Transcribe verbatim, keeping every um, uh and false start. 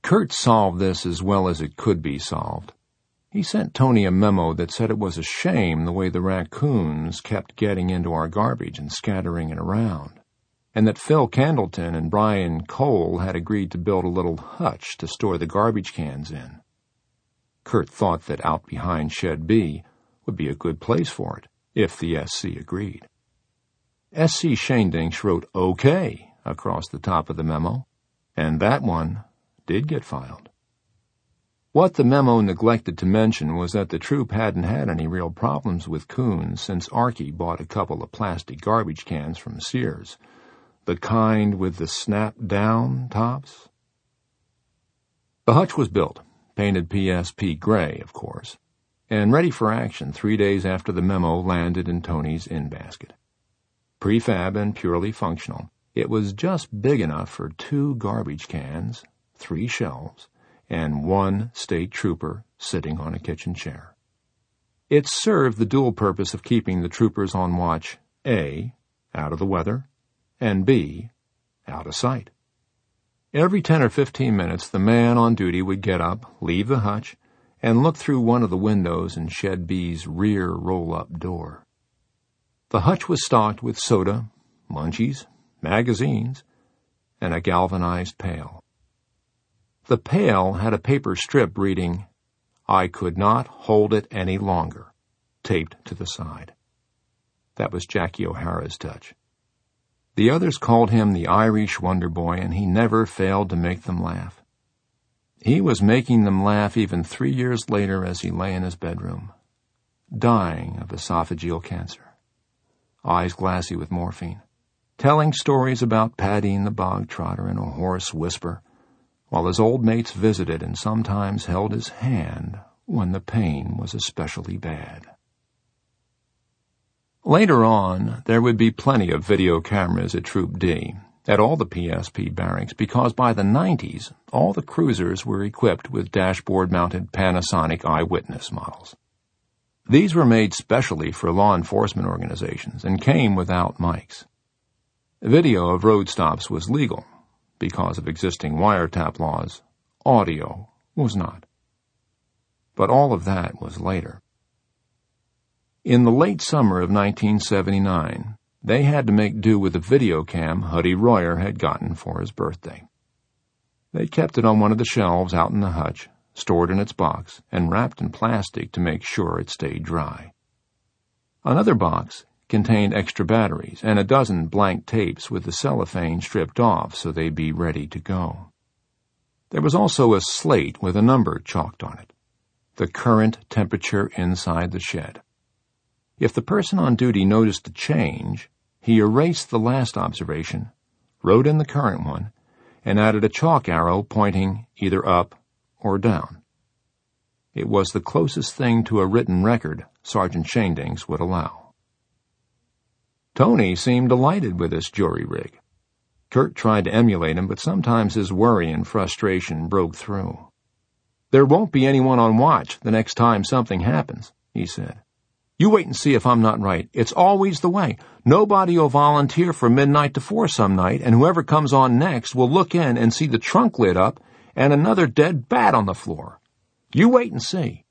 Kurt solved this as well as it could be solved. He sent Tony a memo that said it was a shame the way the raccoons kept getting into our garbage and scattering it around, and that Phil Candleton and Brian Cole had agreed to build a little hutch to store the garbage cans in. Kurt thought that out behind Shed B would be a good place for it, if the S C agreed. S C Schoendienst wrote OK across the top of the memo, and that one did get filed. What the memo neglected to mention was that the troop hadn't had any real problems with coons since Archie bought a couple of plastic garbage cans from Sears, the kind with the snap-down tops. The hutch was built, painted P S P gray, of course, and ready for action three days after the memo landed in Tony's in-basket. Prefab and purely functional, it was just big enough for two garbage cans, three shelves, and one state trooper sitting on a kitchen chair. It served the dual purpose of keeping the troopers on watch A, out of the weather, and B, out of sight. Every ten or fifteen minutes, the man on duty would get up, leave the hutch, and look through one of the windows in Shed B's rear roll-up door. The hutch was stocked with soda, munchies, magazines, and a galvanized pail. The pail had a paper strip reading, "I could not hold it any longer," taped to the side. That was Jackie O'Hara's touch. The others called him the Irish Wonder Boy, and he never failed to make them laugh. He was making them laugh even three years later as he lay in his bedroom, dying of esophageal cancer, eyes glassy with morphine, telling stories about Paddy the bog trotter in a hoarse whisper, while his old mates visited and sometimes held his hand when the pain was especially bad. Later on, there would be plenty of video cameras at Troop D, at all the P S P barracks, because by the nineties, all the cruisers were equipped with dashboard-mounted Panasonic Eyewitness models. These were made specially for law enforcement organizations and came without mics. Video of road stops was legal. Because of existing wiretap laws, audio was not. But all of that was later. In the late summer of nineteen seventy-nine, they had to make do with a video cam Huddy Royer had gotten for his birthday. They kept it on one of the shelves out in the hutch, stored in its box, and wrapped in plastic to make sure it stayed dry. Another box contained extra batteries and a dozen blank tapes with the cellophane stripped off so they'd be ready to go. There was also a slate with a number chalked on it, the current temperature inside the shed. If the person on duty noticed a change, he erased the last observation, wrote in the current one, and added a chalk arrow pointing either up or down. It was the closest thing to a written record Sergeant Schoendienst would allow. Tony seemed delighted with this jury rig. Kurt tried to emulate him, but sometimes his worry and frustration broke through. "There won't be anyone on watch the next time something happens," he said. "You wait and see if I'm not right. It's always the way. Nobody'll volunteer for midnight to four some night, and whoever comes on next will look in and see the trunk lit up and another dead bat on the floor. You wait and see."